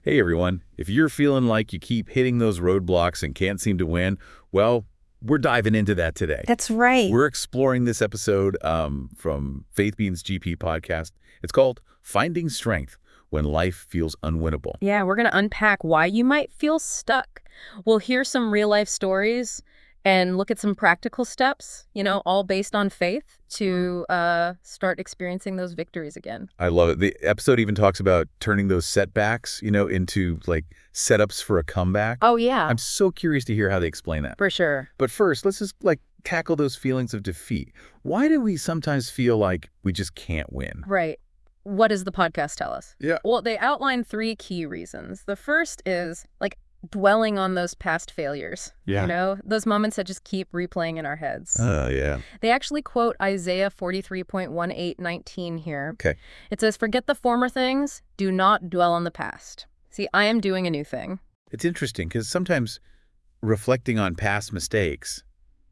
Hey everyone, if you're feeling like you keep hitting those roadblocks and can't seem to win, well, we're diving into that today. That's right. We're exploring this episode from Faith Beans GP podcast. It's called Finding Strength When Life Feels Unwinnable. Yeah, we're going to unpack why you might feel stuck. We'll hear some real-life stories and look at some practical steps, all based on faith to start experiencing those victories again. I love it. The episode even talks about turning those setbacks, into like setups for a comeback. Oh, yeah. I'm so curious to hear how they explain that. For sure. But first, let's just tackle those feelings of defeat. Why do we sometimes feel like we just can't win? Right. What does the podcast tell us? Yeah. Well, they outline 3 key reasons. The first is dwelling on those past failures. Yeah. Those moments that just keep replaying in our heads. Yeah. They actually quote Isaiah 43.18:19 here. Okay. It says, "Forget the former things, do not dwell on the past. See, I am doing a new thing." It's interesting because sometimes reflecting on past mistakes,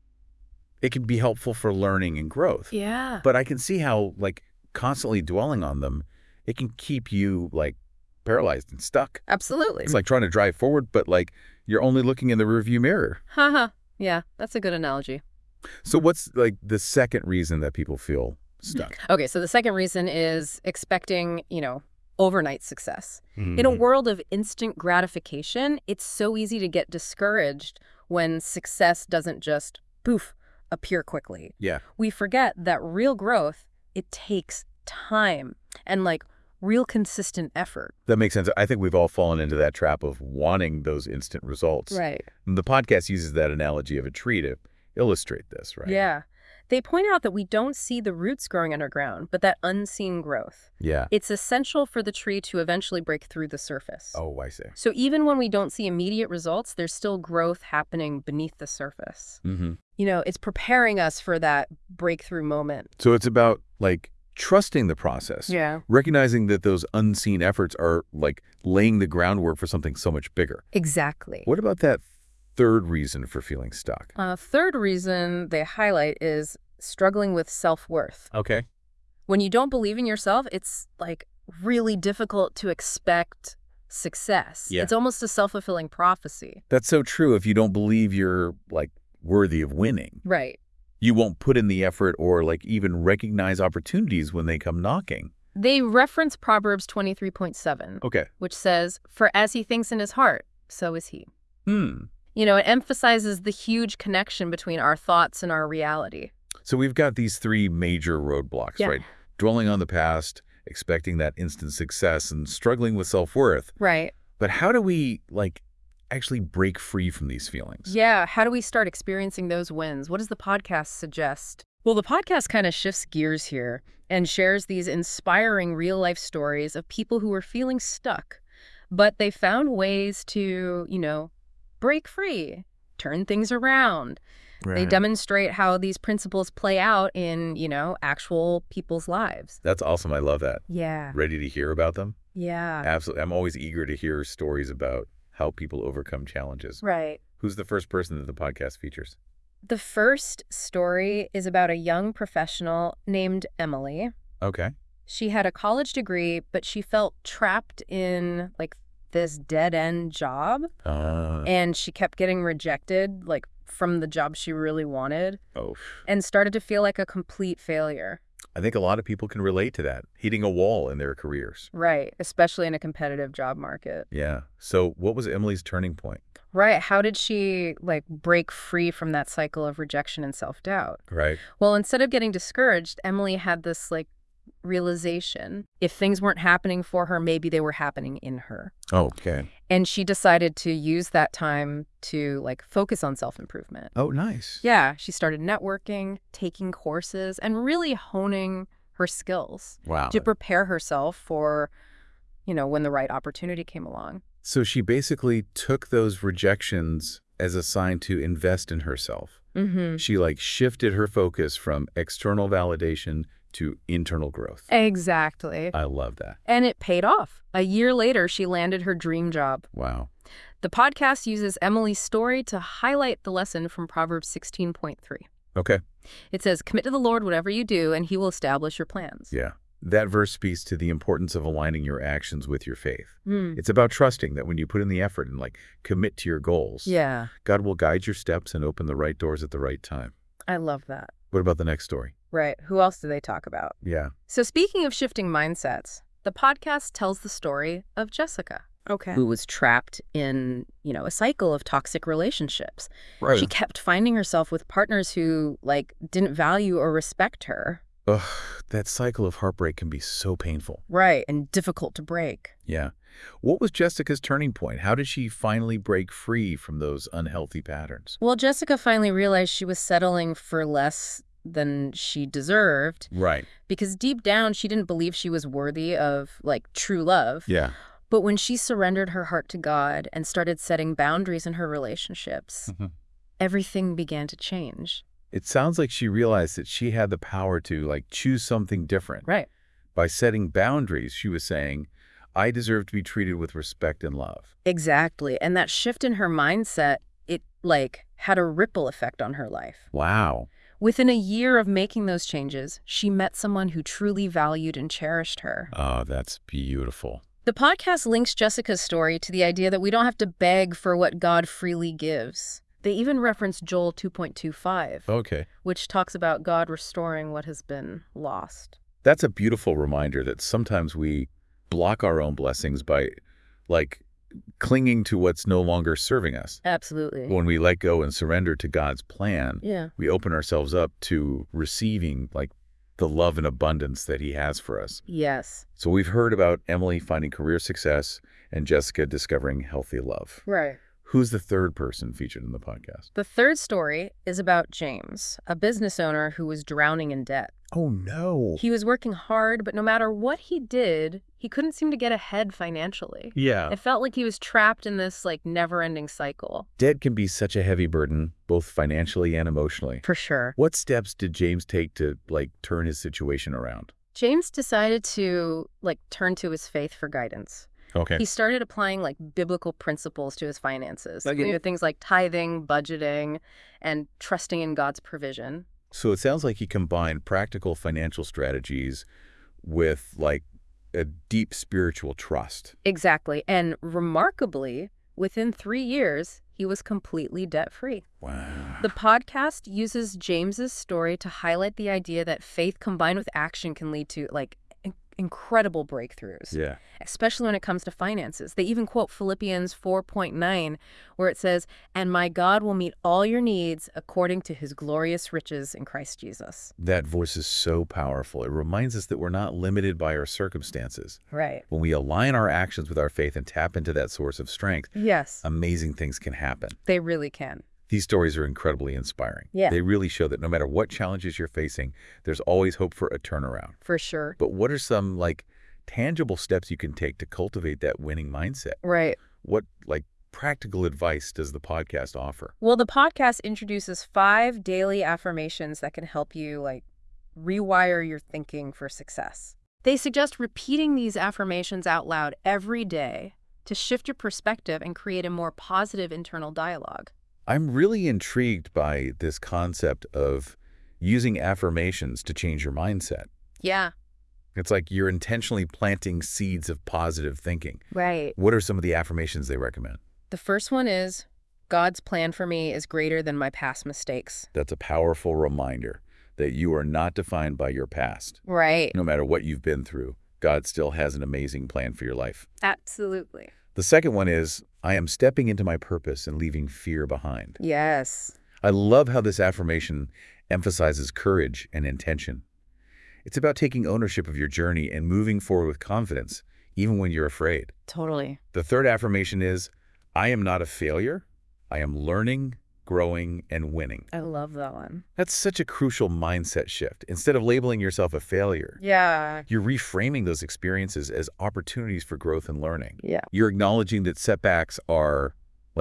it can be helpful for learning and growth. Yeah. But I can see how constantly dwelling on them, it can keep you paralyzed and stuck. Absolutely. It's like trying to drive forward, but you're only looking in the rearview mirror. Haha. Yeah, that's a good analogy. So what's the second reason that people feel stuck? Okay, so the second reason is expecting, overnight success. Mm-hmm. In a world of instant gratification, it's so easy to get discouraged when success doesn't just, poof, appear quickly. Yeah. We forget that real growth, it takes time and real consistent effort. That makes sense. I think we've all fallen into that trap of wanting those instant results. Right. And the podcast uses that analogy of a tree to illustrate this, right? Yeah. They point out that we don't see the roots growing underground, but that unseen growth. Yeah. It's essential for the tree to eventually break through the surface. Oh, I see. So even when we don't see immediate results, there's still growth happening beneath the surface. Mm-hmm. It's preparing us for that breakthrough moment. So it's about trusting the process. Yeah. Recognizing that those unseen efforts are laying the groundwork for something so much bigger. Exactly. What about that third reason for feeling stuck? Third reason they highlight is struggling with self-worth. Okay. When you don't believe in yourself, it's really difficult to expect success. Yeah. It's almost a self-fulfilling prophecy. That's so true. If you don't believe you're worthy of winning, Right. you won't put in the effort or even recognize opportunities when they come knocking. They reference Proverbs 23.7, Okay. which says, "For as he thinks in his heart, so is he." It emphasizes the huge connection between our thoughts and our reality. So we've got these 3 major roadblocks, Yeah. right? Dwelling on the past, expecting that instant success, and struggling with self-worth. Right. But how do we actually break free from these feelings? Yeah. How do we start experiencing those wins? What does the podcast suggest? Well, the podcast kind of shifts gears here and shares these inspiring real-life stories of people who were feeling stuck, but they found ways to, break free, turn things around. Right. They demonstrate how these principles play out in, actual people's lives. That's awesome. I love that. Yeah. Ready to hear about them? Yeah. Absolutely. I'm always eager to hear stories about how people overcome challenges. Right. Who's the first person that the podcast features? The first story is about a young professional named Emily. Okay. She had a college degree, but she felt trapped in this dead-end job. And she kept getting rejected from the job she really wanted Oh. and started to feel like a complete failure. I think a lot of people can relate to that, hitting a wall in their careers. Right, especially in a competitive job market. Yeah. So what was Emily's turning point? Right, how did she break free from that cycle of rejection and self-doubt? Right. Well, instead of getting discouraged, Emily had this realization. If things weren't happening for her, maybe they were happening in her. Oh, okay. And she decided to use that time to focus on self-improvement. Oh, nice. Yeah, she started networking, taking courses, and really honing her skills Wow. to prepare herself for, when the right opportunity came along. So she basically took those rejections as a sign to invest in herself. Mm-hmm. She shifted her focus from external validation to internal growth. Exactly. I love that. And it paid off. A year later, she landed her dream job. Wow. The podcast uses Emily's story to highlight the lesson from Proverbs 16.3. Okay. It says, "Commit to the Lord whatever you do, and he will establish your plans." Yeah. That verse speaks to the importance of aligning your actions with your faith. Hmm. It's about trusting that when you put in the effort and commit to your goals, Yeah, God will guide your steps and open the right doors at the right time. I love that. What about the next story? Right. Who else do they talk about? Yeah. So speaking of shifting mindsets, the podcast tells the story of Jessica, Okay. who was trapped in, a cycle of toxic relationships. Right. She kept finding herself with partners who, didn't value or respect her. Ugh, that cycle of heartbreak can be so painful. Right. And difficult to break. Yeah. What was Jessica's turning point? How did she finally break free from those unhealthy patterns? Well, Jessica finally realized she was settling for less than she deserved Right. because deep down she didn't believe she was worthy of, true love. Yeah. But when she surrendered her heart to God and started setting boundaries in her relationships, everything began to change. It sounds like she realized that she had the power to choose something different. Right. By setting boundaries, she was saying, I deserve to be treated with respect and love. Exactly. And that shift in her mindset, it had a ripple effect on her life. Wow. Within a year of making those changes, she met someone who truly valued and cherished her. Oh, that's beautiful. The podcast links Jessica's story to the idea that we don't have to beg for what God freely gives. They even reference Joel 2.25, Okay. which talks about God restoring what has been lost. That's a beautiful reminder that sometimes we block our own blessings by clinging to what's no longer serving us. Absolutely. When we let go and surrender to God's plan, Yeah. we open ourselves up to receiving the love and abundance that he has for us. Yes. So we've heard about Emily finding career success and Jessica discovering healthy love. Right. Who's the third person featured in the podcast? The third story is about James, a business owner who was drowning in debt. Oh, no. He was working hard, but no matter what he did, he couldn't seem to get ahead financially. Yeah. It felt like he was trapped in this never-ending cycle. Debt can be such a heavy burden, both financially and emotionally. For sure. What steps did James take to turn his situation around? James decided to turn to his faith for guidance. Okay. He started applying biblical principles to his finances. Okay. Things like tithing, budgeting, and trusting in God's provision. So it sounds like he combined practical financial strategies with a deep spiritual trust. Exactly. And remarkably, within 3 years, he was completely debt-free. Wow. The podcast uses James's story to highlight the idea that faith combined with action can lead to incredible breakthroughs, Yeah. especially when it comes to finances. They even quote Philippians 4.9, where it says, "And my God will meet all your needs according to his glorious riches in Christ Jesus." That voice is so powerful. It reminds us that we're not limited by our circumstances. Right. When we align our actions with our faith and tap into that source of strength, Yes, amazing things can happen. they really can. These stories are incredibly inspiring. Yeah. They really show that no matter what challenges you're facing, there's always hope for a turnaround. For sure. But what are some tangible steps you can take to cultivate that winning mindset? Right. What practical advice does the podcast offer? Well, the podcast introduces 5 daily affirmations that can help you rewire your thinking for success. They suggest repeating these affirmations out loud every day to shift your perspective and create a more positive internal dialogue. I'm really intrigued by this concept of using affirmations to change your mindset. Yeah. It's like you're intentionally planting seeds of positive thinking. Right. What are some of the affirmations they recommend? The first one is, God's plan for me is greater than my past mistakes. That's a powerful reminder that you are not defined by your past. Right. No matter what you've been through, God still has an amazing plan for your life. Absolutely. The second one is, I am stepping into my purpose and leaving fear behind. Yes. I love how this affirmation emphasizes courage and intention. It's about taking ownership of your journey and moving forward with confidence, even when you're afraid. Totally. The third affirmation is, I am not a failure. I am learning, growing, and winning. I love that one. That's such a crucial mindset shift. Instead of labeling yourself a failure, Yeah. you're reframing those experiences as opportunities for growth and learning. Yeah. You're acknowledging that setbacks are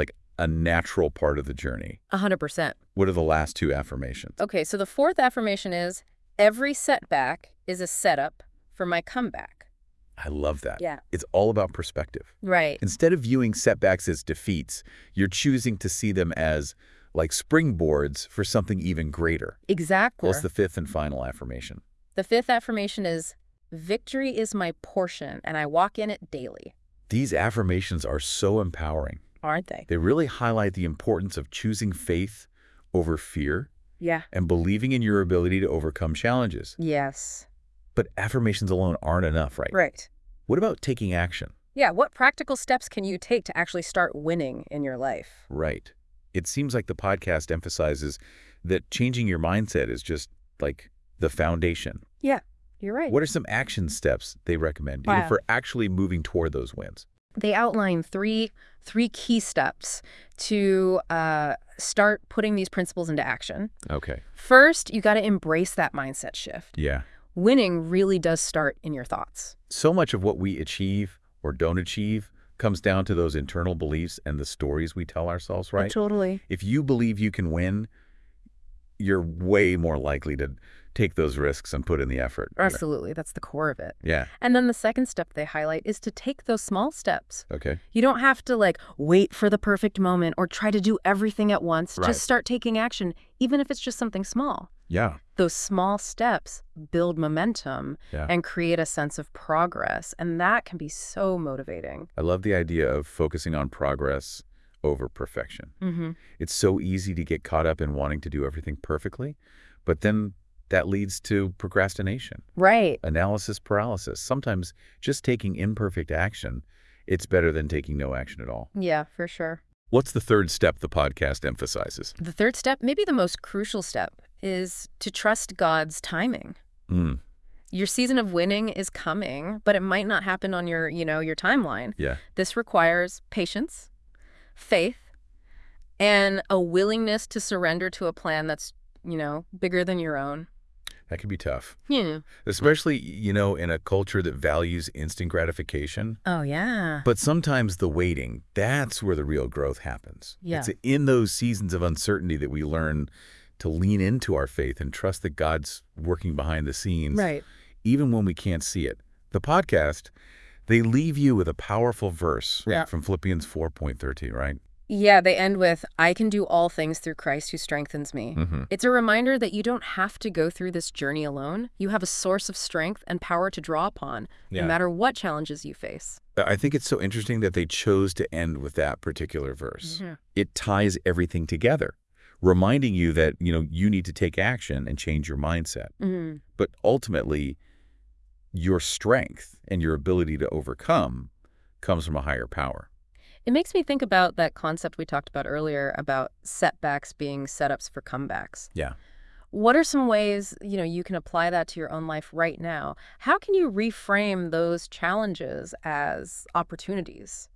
a natural part of the journey. 100%. What are the last 2 affirmations? Okay, so the fourth affirmation is, every setback is a setup for my comeback. I love that. Yeah. It's all about perspective. Right. Instead of viewing setbacks as defeats, you're choosing to see them as springboards for something even greater. Exactly. What's the 5th and final affirmation? The 5th affirmation is, Victory is my portion, and I walk in it daily. These affirmations are so empowering. Aren't they? They really highlight the importance of choosing faith over fear Yeah. and believing in your ability to overcome challenges. Yes. But affirmations alone aren't enough, right? Right. What about taking action? Yeah, what practical steps can you take to actually start winning in your life? Right. It seems like the podcast emphasizes that changing your mindset is just like the foundation. Yeah, you're right. What are some action steps they recommend you know, Wow. for actually moving toward those wins? They outline three key steps to start putting these principles into action. Okay. First, you got to embrace that mindset shift. Yeah. Winning really does start in your thoughts. So much of what we achieve or don't achieve comes down to those internal beliefs and the stories we tell ourselves, right? Totally. If you believe you can win, you're way more likely to take those risks and put in the effort. Absolutely. That's the core of it. Yeah. And then the second step they highlight is to take those small steps. Okay. You don't have to wait for the perfect moment or try to do everything at once. Right. Just start taking action, even if it's just something small. Yeah. Those small steps build momentum Yeah. and create a sense of progress. And that can be so motivating. I love the idea of focusing on progress over perfection. Mm-hmm. It's so easy to get caught up in wanting to do everything perfectly, but then that leads to procrastination, Right. analysis paralysis. Sometimes just taking imperfect action, it's better than taking no action at all. Yeah, for sure. What's the third step the podcast emphasizes? The third step, maybe the most crucial step, is to trust God's timing. Mm, Your season of winning is coming, but it might not happen on your timeline. yeah. This requires patience, faith, and a willingness to surrender to a plan that's, bigger than your own. That can be tough, Yeah. especially, in a culture that values instant gratification. Oh, yeah. But sometimes the waiting, that's where the real growth happens. Yeah. It's in those seasons of uncertainty that we learn to lean into our faith and trust that God's working behind the scenes, Right. even when we can't see it. The podcast, they leave you with a powerful verse Yeah. from Philippians 4:13, right? Yeah, they end with, I can do all things through Christ who strengthens me. Mm-hmm. It's a reminder that you don't have to go through this journey alone. You have a source of strength and power to draw upon, Yeah. no matter what challenges you face. I think it's so interesting that they chose to end with that particular verse. Mhm. It ties everything together, reminding you that, you need to take action and change your mindset. Mhm. But ultimately, your strength and your ability to overcome comes from a higher power. It makes me think about that concept we talked about earlier about setbacks being setups for comebacks. Yeah. What are some ways, you can apply that to your own life right now? How can you reframe those challenges as opportunities,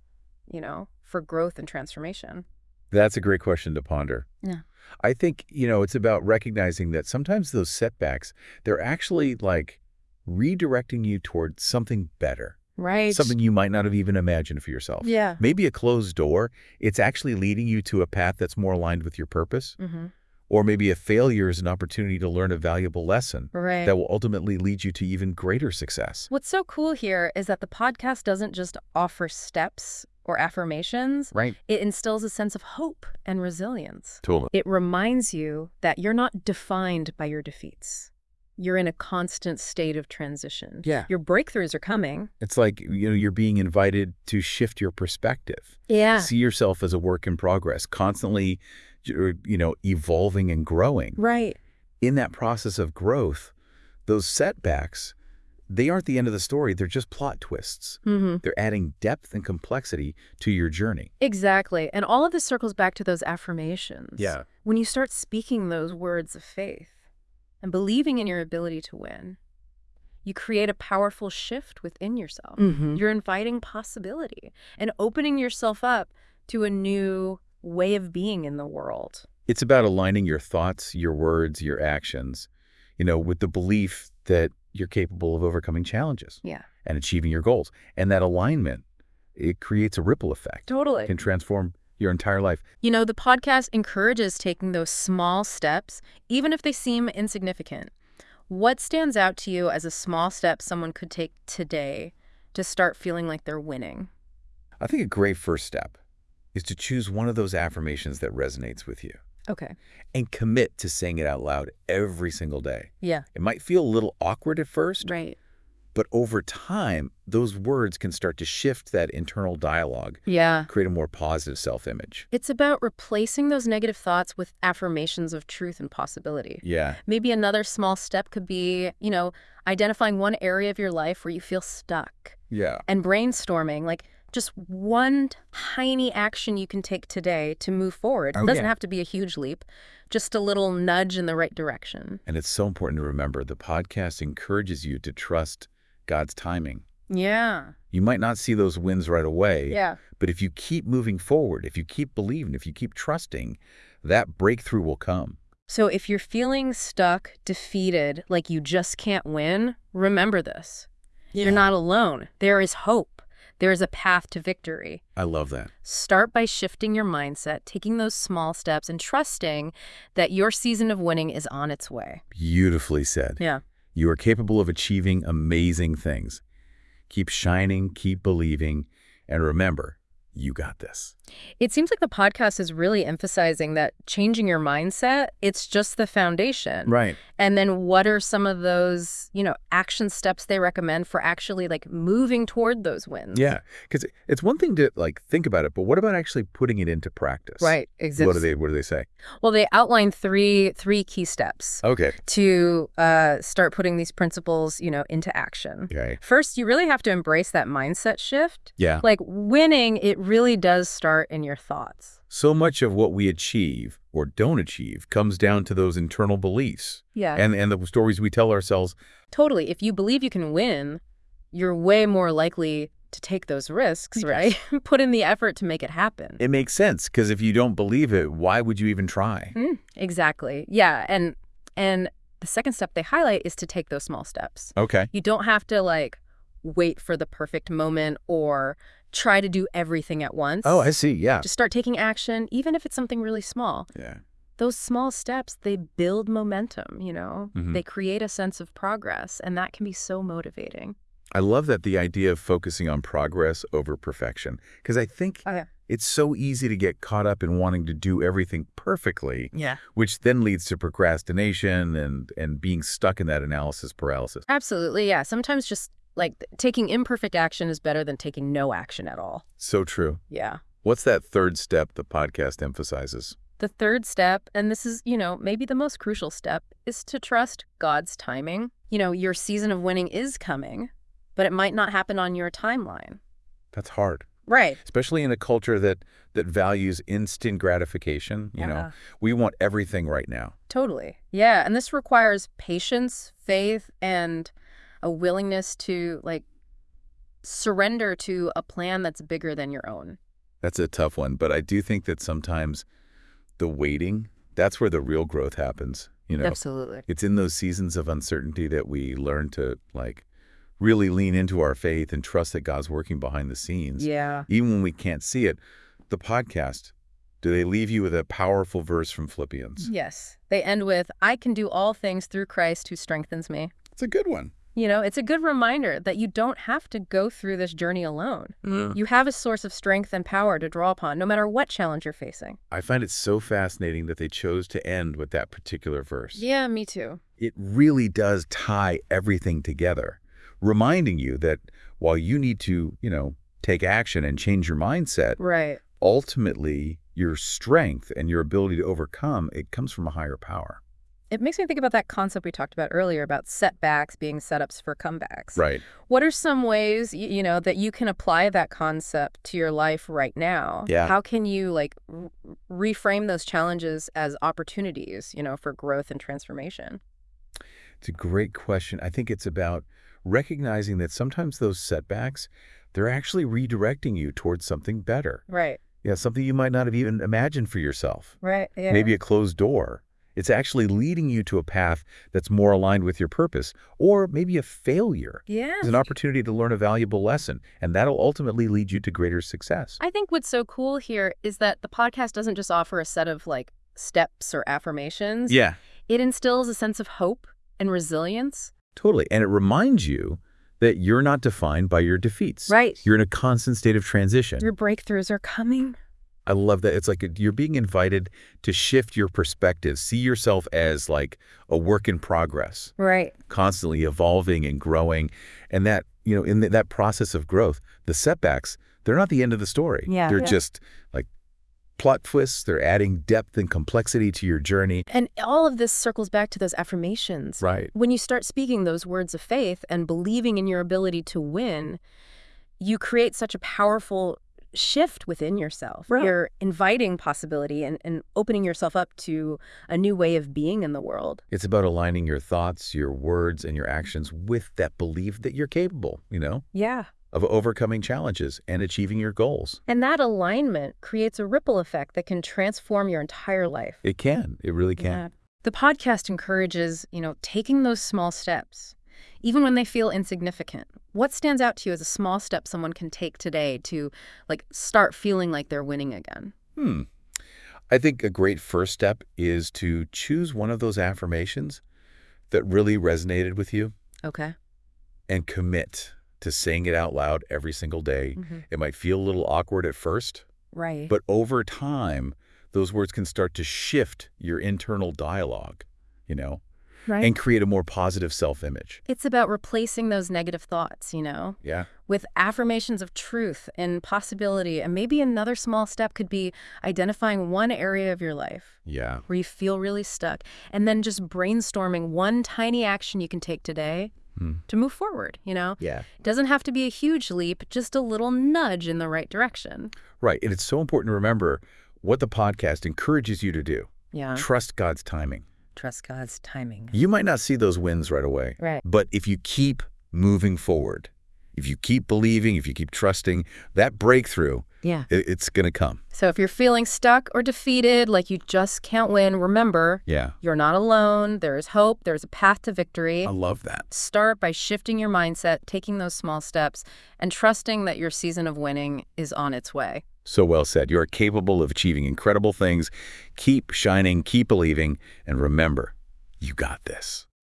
for growth and transformation? That's a great question to ponder. Yeah. I think, it's about recognizing that sometimes those setbacks, they're actually like redirecting you toward something better, Right. something you might not have even imagined for yourself. Yeah. Maybe a closed door, it's actually leading you to a path that's more aligned with your purpose. Mm-hmm. Or maybe a failure is an opportunity to learn a valuable lesson Right. that will ultimately lead you to even greater success. What's so cool here is that the podcast doesn't just offer steps or affirmations. Right. It instills a sense of hope and resilience. Totally. It reminds you that you're not defined by your defeats. You're in a constant state of transition. Yeah. Your breakthroughs are coming. It's like, you're being invited to shift your perspective. Yeah. See yourself as a work in progress, constantly, evolving and growing. Right. In that process of growth, those setbacks, they aren't the end of the story. They're just plot twists. Mm-hmm. They're adding depth and complexity to your journey. Exactly. And all of this circles back to those affirmations. Yeah. When you start speaking those words of faith and believing in your ability to win, you create a powerful shift within yourself. Mm-hmm. You're inviting possibility and opening yourself up to a new way of being in the world. It's about aligning your thoughts, your words, your actions, with the belief that you're capable of overcoming challenges Yeah. and achieving your goals. And that alignment, it creates a ripple effect. Totally. It can transform your entire life. The podcast encourages taking those small steps, even if they seem insignificant. What stands out to you as a small step someone could take today to start feeling like they're winning? I think a great first step is to choose one of those affirmations that resonates with you Okay. and commit to saying it out loud every single day. Yeah. It might feel a little awkward at first, Right. But over time, those words can start to shift that internal dialogue, Yeah. create a more positive self-image. It's about replacing those negative thoughts with affirmations of truth and possibility. Yeah. Maybe another small step could be, identifying one area of your life where you feel stuck Yeah. and brainstorming, like just one tiny action you can take today to move forward. It doesn't have to be a huge leap, just a little nudge in the right direction. And it's so important to remember the podcast encourages you to trust God's timing. Yeah. You might not see those wins right away, Yeah. but if you keep moving forward, if you keep believing, if you keep trusting, that breakthrough will come. So if you're feeling stuck, defeated, like you just can't win, remember this. You're not alone. There is hope. There is a path to victory. I love that. Start by shifting your mindset, taking those small steps, and trusting that your season of winning is on its way. Beautifully said. Yeah. You are capable of achieving amazing things. Keep shining, keep believing, and remember, you got this. It seems like the podcast is really emphasizing that changing your mindset, it's just the foundation. Right. And then what are some of those, action steps they recommend for actually like moving toward those wins? Yeah, because it's one thing to think about it, but what about actually putting it into practice? Right. Exactly. What do they say? Well, they outline three key steps Okay. to start putting these principles, into action. Okay. First, you really have to embrace that mindset shift. Yeah. Like winning, it really does start in your thoughts. So much of what we achieve or don't achieve comes down to those internal beliefs. Yeah. And the stories we tell ourselves. Totally. If you believe you can win, you're way more likely to take those risks, right? Put in the effort to make it happen. It makes sense, because if you don't believe it, why would you even try? Exactly. Yeah. And the second step they highlight is to take those small steps. Okay. You don't have to wait for the perfect moment or try to do everything at once. Oh, I see. Yeah. Just start taking action, even if it's something really small. Yeah. Those small steps, they build momentum, They create a sense of progress, and that can be so motivating. I love that the idea of focusing on progress over perfection, because I think it's so easy to get caught up in wanting to do everything perfectly, which then leads to procrastination and being stuck in that analysis paralysis. Absolutely, yeah. Sometimes just taking imperfect action is better than taking no action at all. So true. Yeah. What's that third step the podcast emphasizes? The third step, and this is, maybe the most crucial step, is to trust God's timing. Your season of winning is coming, but it might not happen on your timeline. That's hard. Right. Especially in a culture that values instant gratification. We want everything right now. Totally. Yeah, and this requires patience, faith, and a willingness to surrender to a plan that's bigger than your own. That's a tough one, but I do think that sometimes the waiting, that's where the real growth happens. Absolutely. It's in those seasons of uncertainty that we learn to really lean into our faith and trust that God's working behind the scenes. Yeah. Even when we can't see it. The podcast, do they leave you with a powerful verse from Philippians? Yes. They end with, I can do all things through Christ who strengthens me. It's a good one. It's a good reminder that you don't have to go through this journey alone. You have a source of strength and power to draw upon, no matter what challenge you're facing. I find it so fascinating that they chose to end with that particular verse. Yeah, me too. It really does tie everything together, reminding you that while you need to, take action and change your mindset, right, ultimately your strength and your ability to overcome, it comes from a higher power. It makes me think about that concept we talked about earlier about setbacks being setups for comebacks. Right. What are some ways, that you can apply that concept to your life right now? Yeah. How can you reframe those challenges as opportunities, for growth and transformation? It's a great question. I think it's about recognizing that sometimes those setbacks, they're actually redirecting you towards something better. Right. Yeah, something you might not have even imagined for yourself. Right. Yeah. Maybe a closed door. It's actually leading you to a path that's more aligned with your purpose. Or maybe a failure is an opportunity to learn a valuable lesson, and that'll ultimately lead you to greater success. I think what's so cool here is that the podcast doesn't just offer a set of steps or affirmations. Yeah. It instills a sense of hope and resilience. Totally. And it reminds you that you're not defined by your defeats. Right. You're in a constant state of transition. Your breakthroughs are coming. I love that. It's like you're being invited to shift your perspective, see yourself as like a work in progress. Right. Constantly evolving and growing. And that, in that process of growth, the setbacks, they're not the end of the story. Yeah. They're just like plot twists. They're adding depth and complexity to your journey. And all of this circles back to those affirmations. Right. When you start speaking those words of faith and believing in your ability to win, you create such a powerful shift within yourself. Right. You're inviting possibility and opening yourself up to a new way of being in the world. It's about aligning your thoughts, your words, and your actions with that belief that you're capable, Yeah. of overcoming challenges and achieving your goals. And that alignment creates a ripple effect that can transform your entire life. It can. It really can. Yeah. The podcast encourages, taking those small steps, even when they feel insignificant. What stands out to you as a small step someone can take today to, start feeling like they're winning again? I think a great first step is to choose one of those affirmations that really resonated with you. Okay. And commit to saying it out loud every single day. Mm-hmm. It might feel a little awkward at first, Right. but over time, those words can start to shift your internal dialogue, Right. and create a more positive self-image. It's about replacing those negative thoughts, Yeah. with affirmations of truth and possibility. And maybe another small step could be identifying one area of your life Yeah. where you feel really stuck, and then just brainstorming one tiny action you can take today to move forward, Yeah. It doesn't have to be a huge leap, just a little nudge in the right direction. Right. And it's so important to remember what the podcast encourages you to do. Yeah. Trust God's timing. Trust God's timing. You might not see those wins right away. Right. But if you keep moving forward, if you keep believing, if you keep trusting, that breakthrough, Yeah. it's going to come. So if you're feeling stuck or defeated, like you just can't win, remember, Yeah. you're not alone. There is hope. There's a path to victory. I love that. Start by shifting your mindset, taking those small steps, and trusting that your season of winning is on its way. So well said. You are capable of achieving incredible things. Keep shining, keep believing, and remember, you got this.